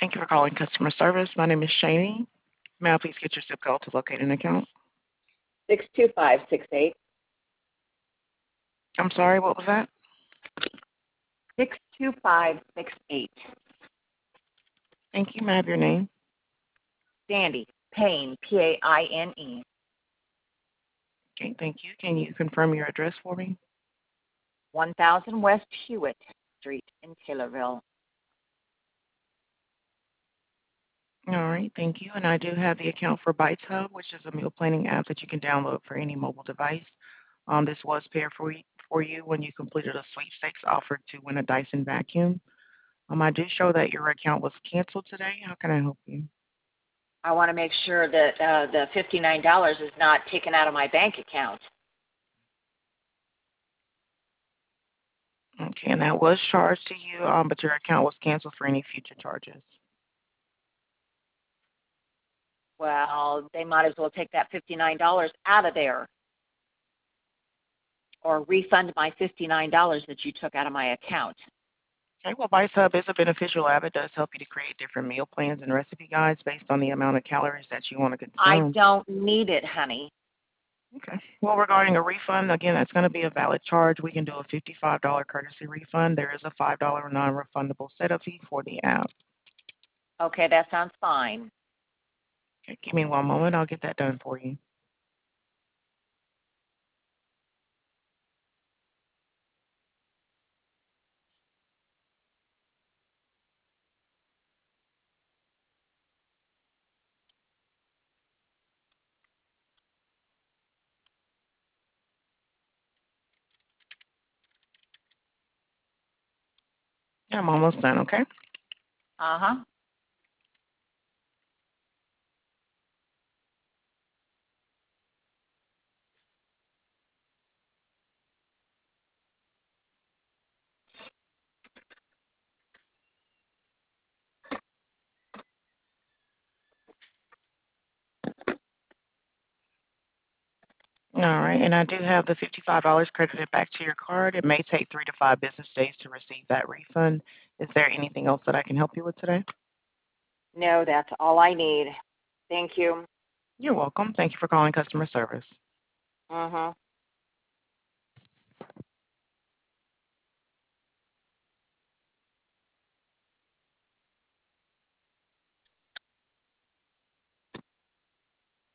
Thank you for calling customer service. My name is Shani. May I please get your zip code to locate an account? 62568. I'm sorry, what was that? 62568. Thank you. May I have your name? Sandy Payne, Paine. Okay, thank you. Can you confirm your address for me? 1000 West Hewitt Street in Taylorville. All right, thank you. And I do have the account for Bites Hub, which is a meal planning app that you can download for any mobile device. This was paired for you when you completed a sweepstakes offered to win a Dyson vacuum. I do show that your account was canceled today. How can I help you? I want to make sure that the $59 is not taken out of my bank account. Okay, and that was charged to you, but your account was canceled for any future charges. Well, they might as well take that $59 out of there or refund my $59 that you took out of my account. Okay, well, Vice Hub is a beneficial app. It does help you to create different meal plans and recipe guides based on the amount of calories that you want to I consume. don't need it, honey. Okay. Well, regarding a refund, again, that's going to be a valid charge. We can do a $55 courtesy refund. There is a $5 non-refundable setup fee for the app. Okay, that sounds fine. Okay, give me one moment. I'll get that done for you. Yeah, I'm almost done, okay? Uh-huh. All right, and I do have the $55 credited back to your card. It may take 3 to 5 business days to receive that refund. Is there anything else that I can help you with today? No, that's all I need. Thank you. You're welcome. Thank you for calling customer service. Uh-huh.